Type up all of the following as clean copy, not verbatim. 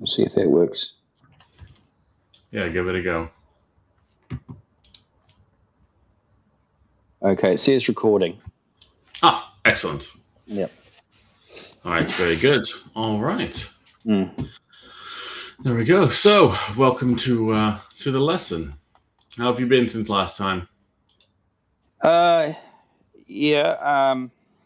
Let's see if that works. Yeah, give it a go. Okay, it says recording. Ah, excellent. Yep. All right, very good. All right. Mm. There we go. So, welcome to the lesson. How have you been since last time? Yeah.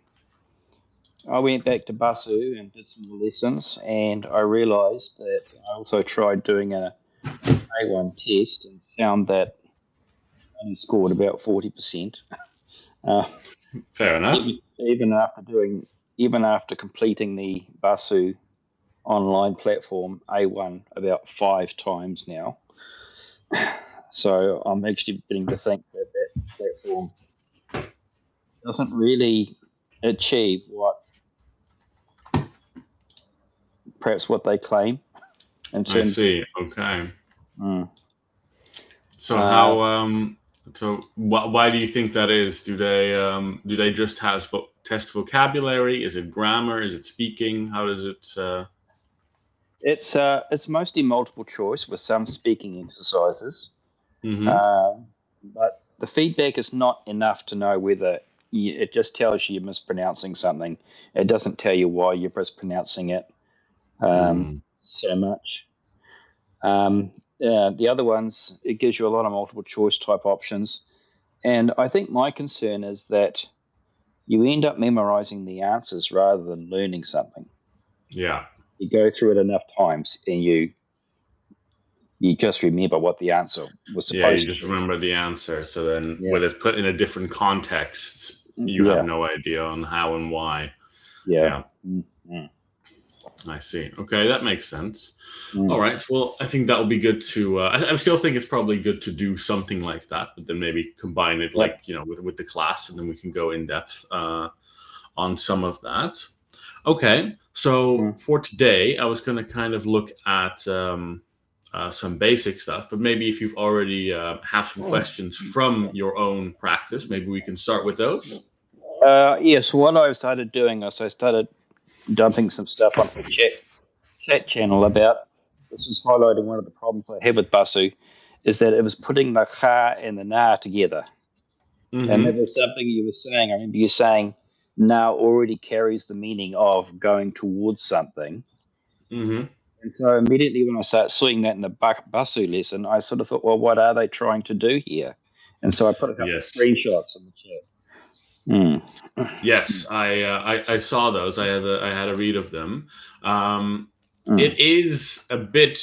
I went back to Basu and did some lessons, and I realised that I also tried doing a A1 test and found that I only scored about 40%. Fair enough. Even after completing the Basu online platform A1 about 5 times now. So I'm actually beginning to think that platform doesn't really achieve perhaps what they claim in terms. I see. Okay. Mm. So why do you think that is? Do they just test vocabulary? Is it grammar? Is it speaking? How does it? It's mostly multiple choice with some speaking exercises, but the feedback is not enough to know whether it just tells you you're mispronouncing something. It doesn't tell you why you're mispronouncing it so much. The other ones, it gives you a lot of multiple choice type options, and I think my concern is that you end up memorizing the answers rather than learning something. Yeah. You go through it enough times and you just remember what the answer was supposed to be. Yeah, you just remember the answer. So then when it's put in a different context, you have no idea on how and why. Yeah. I see. Okay, that makes sense. All right. Well, I think that will be good to. I still think it's probably good to do something like that, but then maybe combine it, with the class, and then we can go in depth on some of that. Okay. So for today, I was going to kind of look at some basic stuff, but maybe if you've already have some questions from your own practice, maybe we can start with those. So what I started doing is I started dumping some stuff onto the chat channel about, this was highlighting one of the problems I had with Basu, is that it was putting the ha and the na together. And that was something you were saying. I remember you saying na already carries the meaning of going towards something. And so immediately when I started seeing that in the Basu lesson, I sort of thought, well, what are they trying to do here? And so I put a couple of screenshots in the chat. Yes, I saw those. I had a read of them. It is a bit.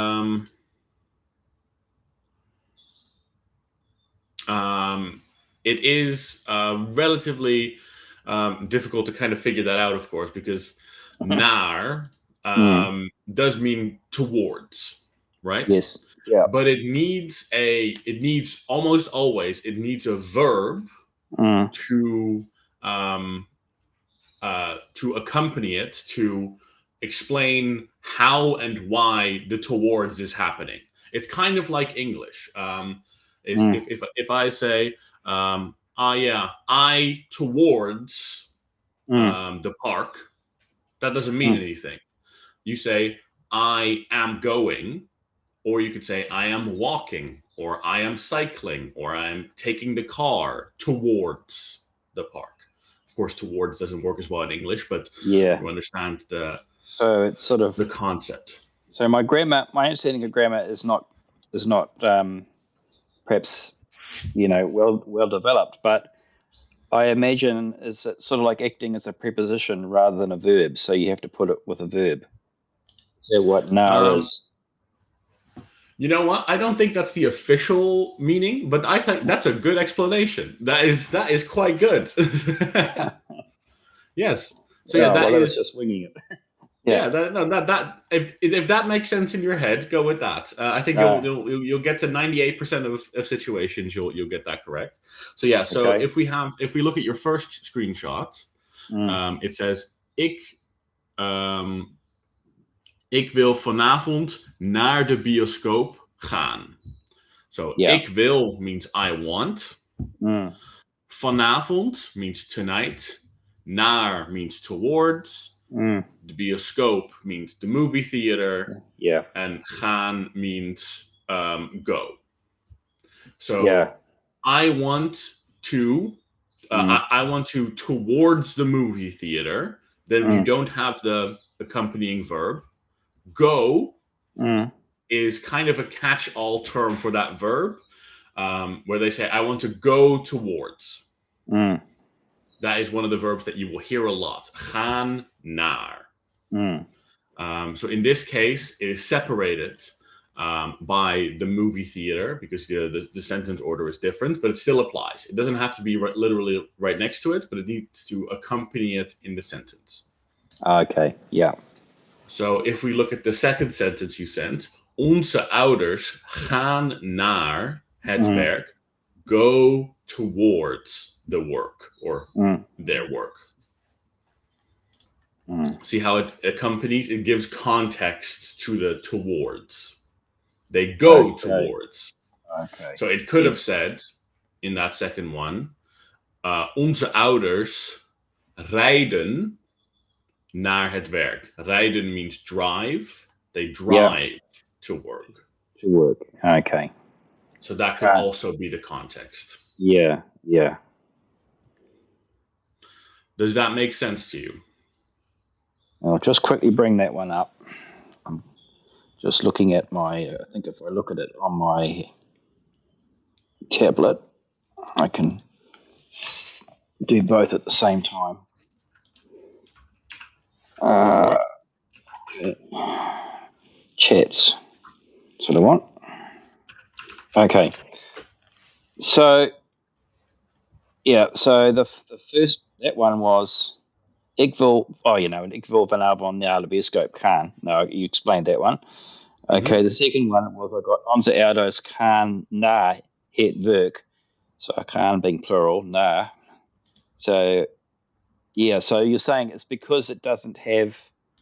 It is relatively difficult to kind of figure that out, of course, because naar does mean towards, right? Yes. Yeah. But it needs almost always a verb to accompany it, to explain how and why the towards is happening. It's kind of like English. If I say, I towards the park, that doesn't mean anything. You say, I am going, or you could say, I am walking, or I am cycling, or I am taking the car towards the park. Of course, towards doesn't work as well in English, but you understand so it's sort of the concept. So my understanding of grammar is not perhaps well developed, but I imagine it's sort of like acting as a preposition rather than a verb. So you have to put it with a verb. Is that what now is? You know what? I don't think that's the official meaning, but I think that's a good explanation. That is quite good. Yes. So that is just winging it. If that makes sense in your head, go with that. I think you'll get to 98% of situations you'll get that correct. So if we look at your first screenshot, it says ik wil vanavond naar de bioscoop gaan. So ik wil means I want. Vanavond means tonight. Naar means towards. The bioscoop means the movie theater. Yeah. And gaan means go. So Yeah. I want to I want to towards the movie theater. Then you don't have the accompanying verb. Go is kind of a catch-all term for that verb, where they say, I want to go towards. That is one of the verbs that you will hear a lot. Gaan naar. So in this case, it is separated by the movie theater because the sentence order is different, but it still applies. It doesn't have to be literally right next to it, but it needs to accompany it in the sentence. Okay, yeah. So if we look at the second sentence you sent, onze ouders gaan naar het werk, go towards the work or their work. See how it accompanies? It gives context to the towards. They go towards. Okay. So it could have said in that second one, onze ouders rijden naar het werk. Rijden means drive. They drive to work. To work. Okay. So that could also be the context. Yeah, yeah. Does that make sense to you? I'll just quickly bring that one up. I'm just looking at I think if I look at it on my tablet, I can do both at the same time. Chats. That's what I want. Okay. So, so the first, that one was ik wil vanavond naar de bioscoop gaan. No, you explained that one. Okay, the second one was I got onze ouders gaan naar het werk. So gaan being plural, naar. So, so you're saying it's because it doesn't have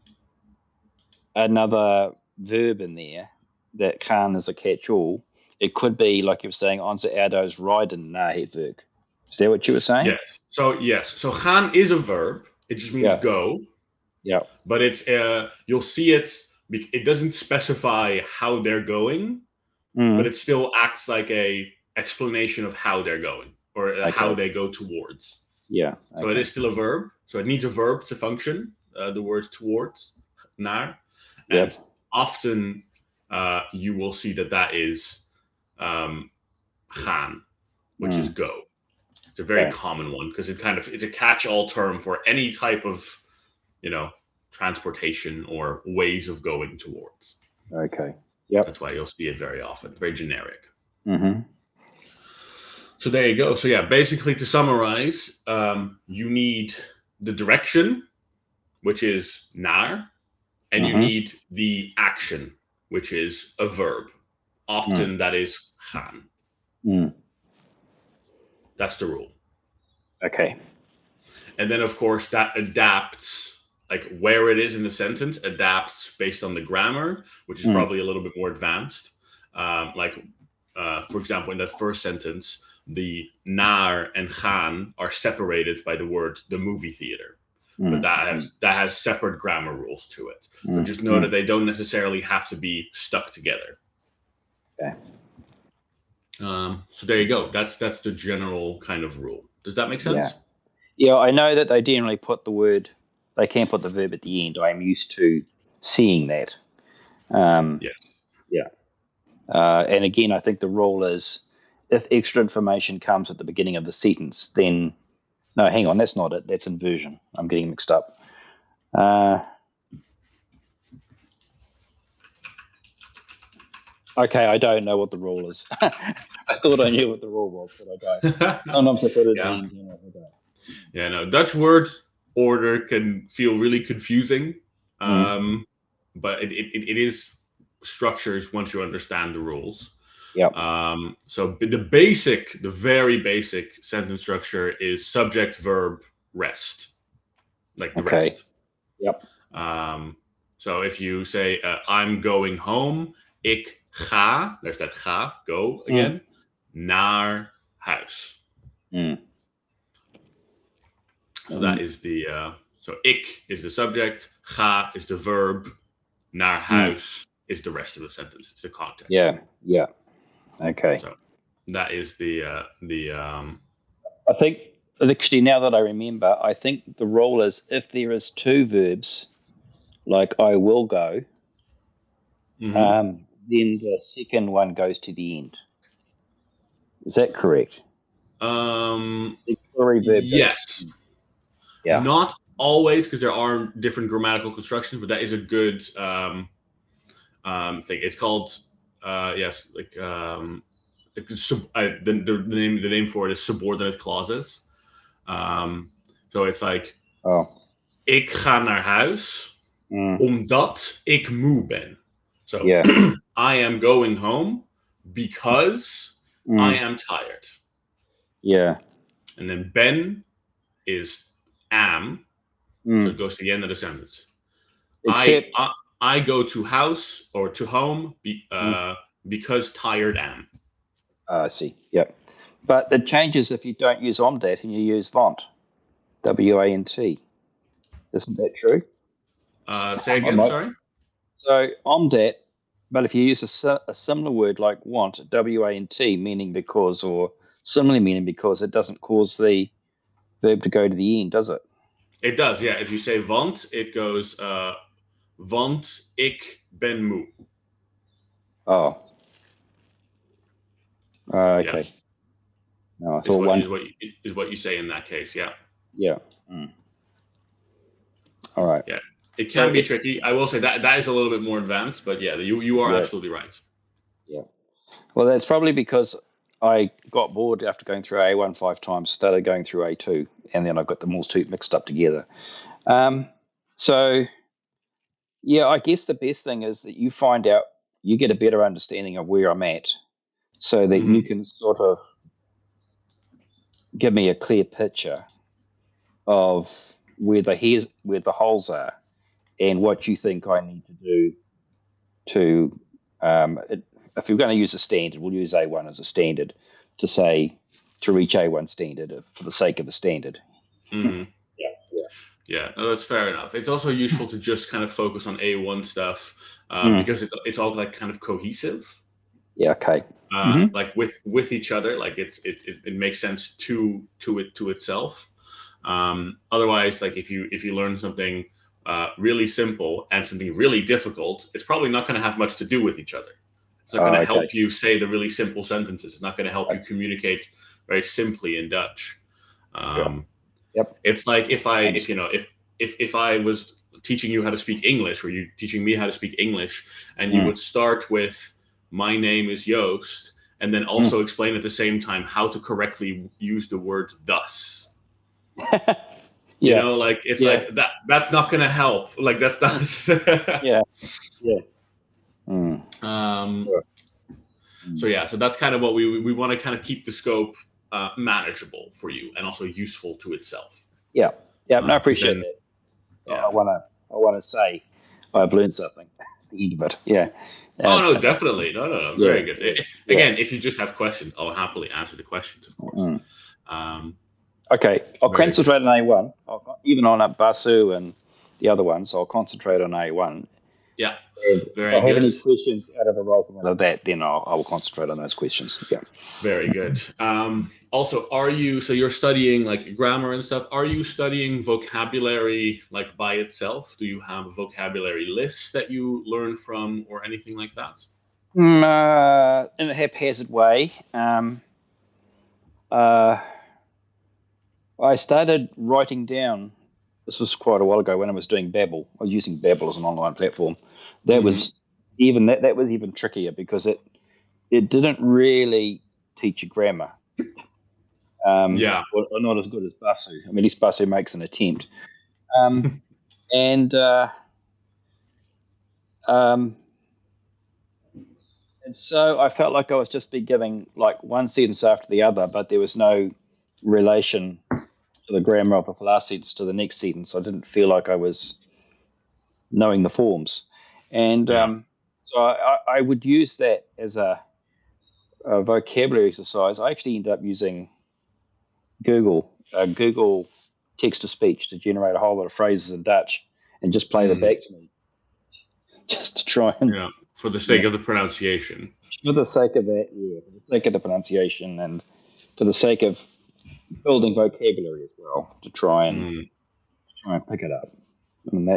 another verb in there, that gaan is a catch-all. It could be, like you were saying, onze ouders rijden naar het werk. Is that what you were saying? Yes. So gaan is a verb. It just means go. Yeah. But it's you'll see it. It doesn't specify how they're going, but it still acts like a explanation of how they're going or how they go towards. Yeah. Okay. So it is still a verb. So it needs a verb to function. The word towards, naar, and often you will see that is gaan, which is go. It's a very common one because it's a catch-all term for any type of, transportation or ways of going towards. Okay. Yep. That's why you'll see it very often. Very generic. Mm-hmm. So there you go. So basically to summarize, you need the direction, which is naar, and you need the action, which is a verb. Often that is gaan. That's the rule. Okay. And then, of course, that adapts, like where it is in the sentence, adapts based on the grammar, which is probably a little bit more advanced. For example, in that first sentence, the naar and gaan are separated by the word the movie theater. But that has separate grammar rules to it. So just know that they don't necessarily have to be stuck together. Okay. So there you go. That's the general kind of rule. Does that make sense? Yeah, I know that they generally put they can put the verb at the end. I'm used to seeing that. Yes. Yeah. And again, I think the rule is if extra information comes at the beginning of the sentence, then no, hang on, that's not it. That's inversion. I'm getting mixed up. Okay, I don't know what the rule is. I thought I knew what the rule was, but I don't. Sometimes I put it in. Yeah, no. Dutch word order can feel really confusing, but it is structures once you understand the rules. Yep. So the very basic sentence structure is subject, verb, rest, like the rest. Yep. So if you say I'm going home, ik ga, there's that ga, go again, naar huis. So that is the So ik is the subject, ga is the verb, naar huis is the rest of the sentence. It's the context. Yeah. Okay. So that is the I think actually now that I remember, I think the rule is if there is two verbs, like I will go, then the second one goes to the end. Is that correct? The auxiliary verb. Yes. Yeah. Not always, because there are different grammatical constructions, but that is a good thing. It's called the name for it is subordinate clauses. So it's like ik ga naar huis omdat ik moe ben. So I am going home because I am tired. Yeah. And then ben is am. So it goes to the end of the sentence. I go to house or to home because tired am. I see. Yeah. But it changes if you don't use omdat and you use want. WANT. Isn't that true? Say again, sorry? So omdat, but if you use a similar word like want, WANT, meaning because, or similarly meaning because, it doesn't cause the verb to go to the end, does it? It does, yeah. If you say want, it goes want ik ben moe. Oh. Okay. Yeah. No, I thought is what you say in that case, yeah. Yeah. All right. Yeah. It can be tricky. I will say that is a little bit more advanced, but yeah, you are absolutely right. Yeah. Well, that's probably because I got bored after going through A1 5 times, started going through A2, and then I got them all mixed up together. So, yeah, I guess the best thing is that you find out, you get a better understanding of where I'm at, so that you can sort of give me a clear picture of where the holes are, and what you think I need to do to, if we're going to use a standard, we'll use A1 as a standard to reach A1 standard for the sake of the standard. Yeah, no, that's fair enough. It's also useful to just kind of focus on A1 stuff because it's all like kind of cohesive. Yeah. Okay. Like with each other, like it makes sense to itself. Otherwise, like if you learn something really simple and something really difficult, it's probably not going to have much to do with each other. It's not going to help you say the really simple sentences. It's not going to help you communicate very simply in Dutch. It's like if I was teaching you how to speak English, or you teaching me how to speak English, and you would start with "My name is Joost," and then also explain at the same time how to correctly use the word "thus." You know, like it's like that. That's not going to help. Like that's not. So that's kind of what we want to kind of keep the scope manageable for you and also useful to itself. Yeah. No, I appreciate that. Yeah. I want to say I've learned something at the end of it. Yeah. No, definitely. No. Very good. Again, if you just have questions, I'll happily answer the questions, of course. Okay, I'll concentrate on A1. Even on Basu and the other ones, I'll concentrate on A1. Yeah, very good. If I have any questions out of the results of that, then I will concentrate on those questions. Yeah. Very good. Also, you're studying like grammar and stuff. Are you studying vocabulary like by itself? Do you have a vocabulary list that you learn from or anything like that? In a haphazard way. I started writing down. This was quite a while ago when I was doing Babbel. I was using Babbel as an online platform. That was even that was even trickier because it didn't really teach you grammar. Or not as good as Basu. I mean, at least Basu makes an attempt. And so I felt like I was just be giving like one sentence after the other, but there was no relation to the grammar of the last sentence to the next sentence. I didn't feel like I was knowing the forms. And so I would use that as a vocabulary exercise. I actually ended up using Google text to speech to generate a whole lot of phrases in Dutch and just play them back to me, just to try and for the sake of the pronunciation. For the sake of that, for the sake of the pronunciation, and for the sake of building vocabulary as well, to try and pick it up. And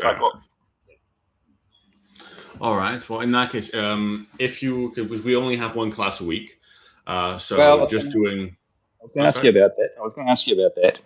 all right. Well, in that case, because we only have one class a week, I was going to ask you about that.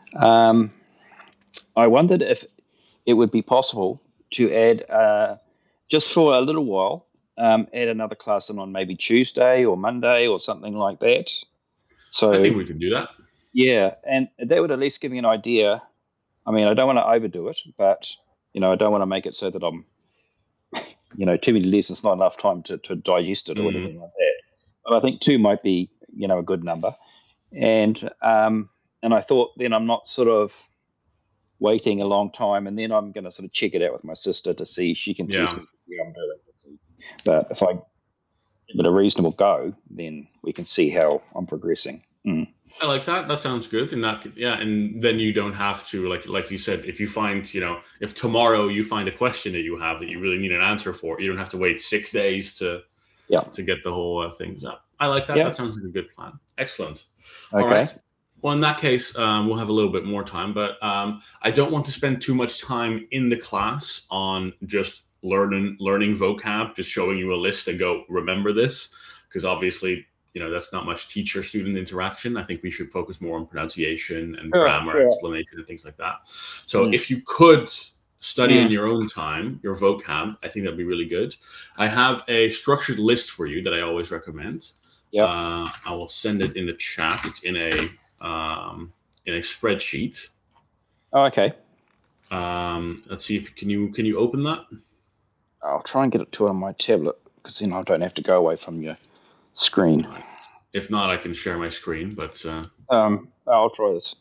I wondered if it would be possible to add, just for a little while, add another class in on maybe Tuesday or Monday or something like that. So I think we could do that. Yeah, and that would at least give me an idea. I mean, I don't want to overdo it, but I don't want to make it so that I'm, too many lessons, not enough time to digest it or anything like that. But I think 2 might be, a good number. And I thought then I'm not sort of waiting a long time, and then I'm going to sort of check it out with my sister to see if she can test me to see how I'm doing. But if I give it a reasonable go, then we can see how I'm progressing. I like that. That sounds good. And and then you don't have to, like you said, if you find, if tomorrow you find a question that you have that you really need an answer for, you don't have to wait 6 days to get the whole things up. I like that. That sounds like a good plan. Excellent. Okay. All right. Well, in that case, we'll have a little bit more time, but I don't want to spend too much time in the class on just learning vocab, just showing you a list and go, remember this, because obviously, that's not much teacher-student interaction. I think we should focus more on pronunciation and grammar, explanation, and things like that. So if you could study in your own time, your vocab, I think that'd be really good. I have a structured list for you that I always recommend. I will send it in the chat. It's in a spreadsheet. Oh, okay. Let's see if can you open that? I'll try and get it to it on my tablet, because then I don't have to go away from your screen. If not, I can share my screen, but I'll try this.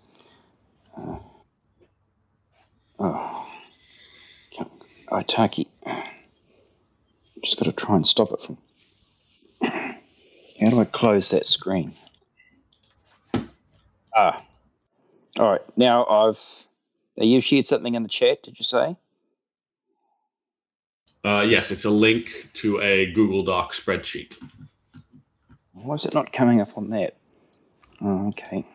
Itaki. Just got to try and stop it from. How do I close that screen? All right. Now you shared something in the chat, did you say? Yes, it's a link to a Google Doc spreadsheet. Why is it not coming up on that? Oh, okay.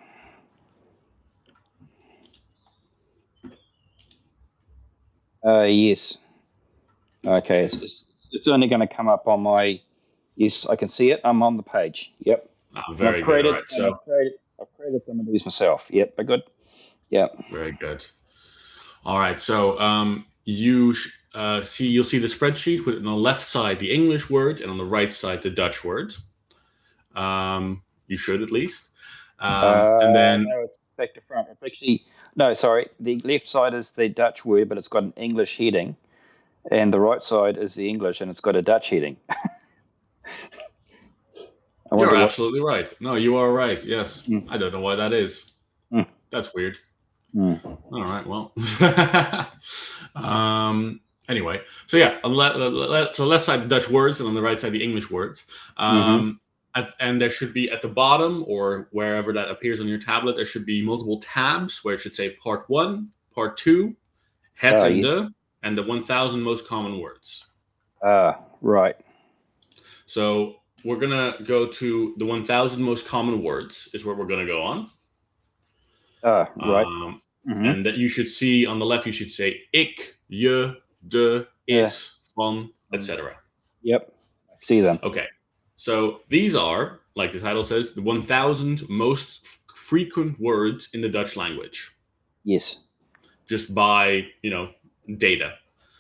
Yes. Okay, it's only going to come up on my. Yes, I can see it. I'm on the page. Yep. Very good. All right, so I've created some of these myself. Yep, they're good. Yep. Very good. All right, so you'll see the spreadsheet with on the left side the English words and on the right side the Dutch words. You should at least. And then no, it's back to front. It's actually no, sorry. The left side is the Dutch word, but it's got an English heading, and the right side is the English, and it's got a Dutch heading. You're absolutely right. No, you are right. Yes, I don't know why that is. That's weird. All right. Well. Anyway, so yeah, so left side the Dutch words, and on the right side the English words. And there should be at the bottom or wherever that appears on your tablet, there should be multiple tabs where it should say Part 1, Part 2, Het and the 1,000 most common words. Right. So we're going to go to the 1,000 most common words is where we're going to go on. Right. And that you should see on the left, you should say ik, je, de, is, van, etc. Yep. I see them. Okay. So these are, like the title says, the 1,000 most frequent words in the Dutch language. Yes. Just by, data.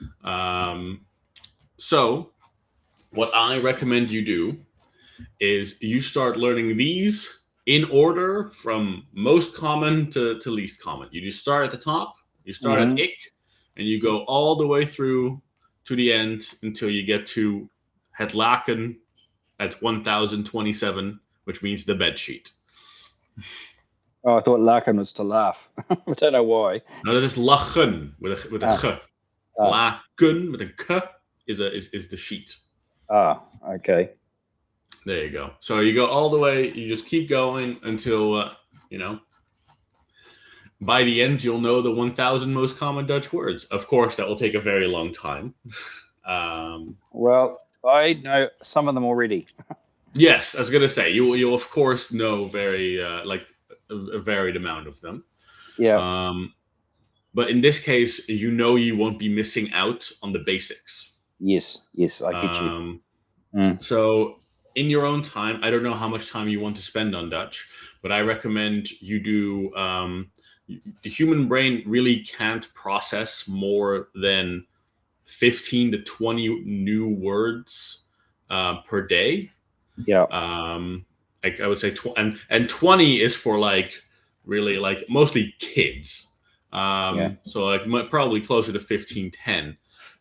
So what I recommend you do is you start learning these in order from most common to least common. You just start at the top, you start at ik, and you go all the way through to the end until you get to het laken at 1,027, which means the bed sheet. Oh, I thought laken was to laugh. I don't know why. No, that is lachen with a g. Laken with a k is the sheet. Okay. There you go. So you go all the way. You just keep going until By the end, you'll know the 1,000 most common Dutch words. Of course, that will take a very long time. Well, I know some of them already. Yes, I was gonna say you'll of course know very like a varied amount of them. Yeah. But in this case, you know you won't be missing out on the basics. Yes. Yes, I get you. So in your own time, I don't know how much time you want to spend on Dutch, but I recommend you do. The human brain really can't process more than 15 to 20 new words per day. Yeah. I would say, and 20 is for like really like mostly kids. So like probably closer to 15, 10.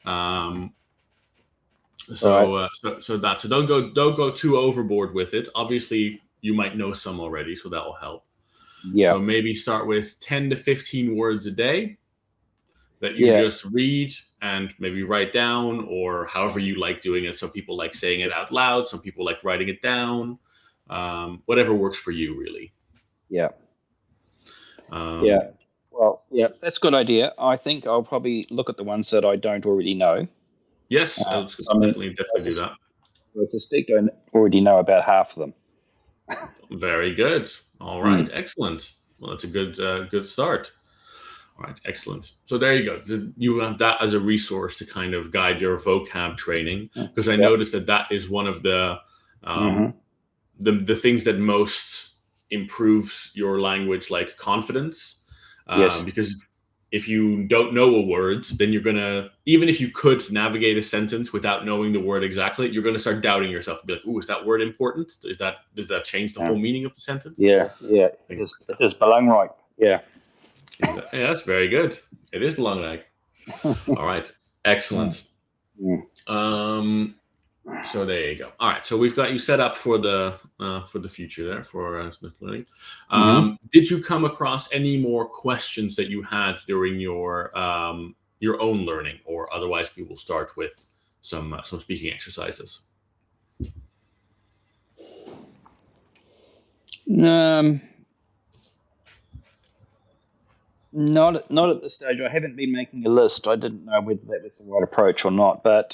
So don't go too overboard with it. Obviously, you might know some already, so that will help. Yeah. So maybe start with 10 to 15 words a day that you just read and maybe write down, or however you like doing it. Some people like saying it out loud. Some people like writing it down. Whatever works for you, really. Yeah. Well, yeah, that's a good idea. I think I'll probably look at the ones that I don't already know. Yes, definitely do that. I suspect I already know about half of them. Very good. All right, excellent. Well, that's a good start. All right, excellent. So there you go. You have that as a resource to kind of guide your vocab training, because I noticed that is one of the things that most improves your language, like confidence. Because if you don't know a word, then you're gonna, even if you could navigate a sentence without knowing the word exactly, you're gonna start doubting yourself and be like, "Ooh, is that word important? Does that change the whole meaning of the sentence?" Yeah. It is belangrijk. Yeah. Yeah, that's very good. It is belangrijk. All right, excellent. So there you go. All right, so we've got you set up for the future there for Smith Learning. Did you come across any more questions that you had during your own learning, or otherwise we will start with some speaking exercises? Not at this stage. I haven't been making a list. I didn't know whether that was the right approach or not. But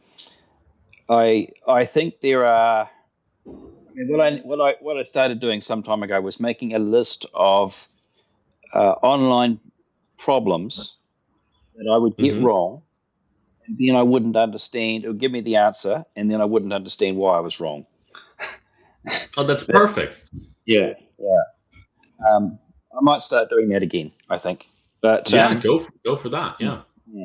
I think there are. I mean, what I started doing some time ago was making a list of online problems that I would get wrong, and then I wouldn't understand. It would give me the answer, and then I wouldn't understand why I was wrong. Oh, that's perfect. Yeah. I might start doing that again, I think. But go for that. Yeah.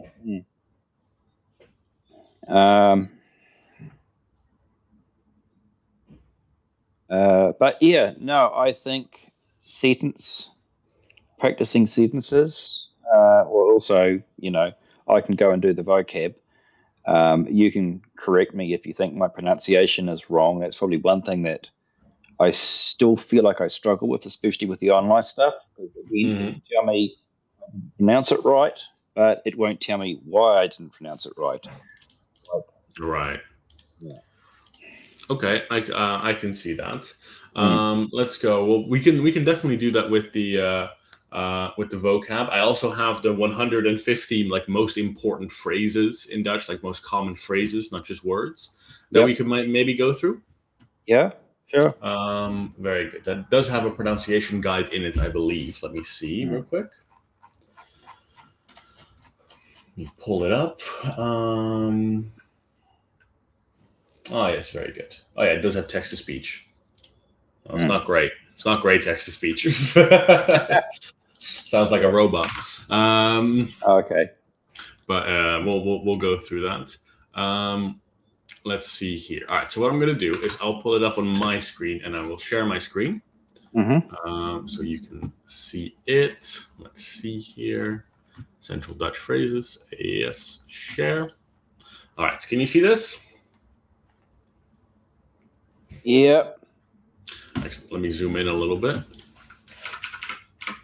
But yeah, no, I think practicing sentences, or also, I can go and do the vocab. You can correct me if you think my pronunciation is wrong. That's probably one thing that I still feel like I struggle with, especially with the online stuff, because again, it tell me I didn't pronounce it right, but it won't tell me why I didn't pronounce it right. Right. Yeah. Okay, I can see that. Let's go. Well, we can definitely do that with the vocab. I also have the 150 like most important phrases in Dutch, like most common phrases, not just words, that we could maybe go through. Yeah. Sure. Very good. That does have a pronunciation guide in it, I believe. Let me see real quick. Let me pull it up. Oh, yes, very good. Oh, yeah, it does have text to speech. Oh, it's not great. It's not great text to speech. Sounds like a robot. Okay. But we'll go through that. Let's see here. All right, so what I'm going to do is I'll pull it up on my screen, and I will share my screen so you can see it. Let's see here. Central Dutch phrases. Yes, share. All right, so can you see this? Yep. Excellent. Let me zoom in a little bit.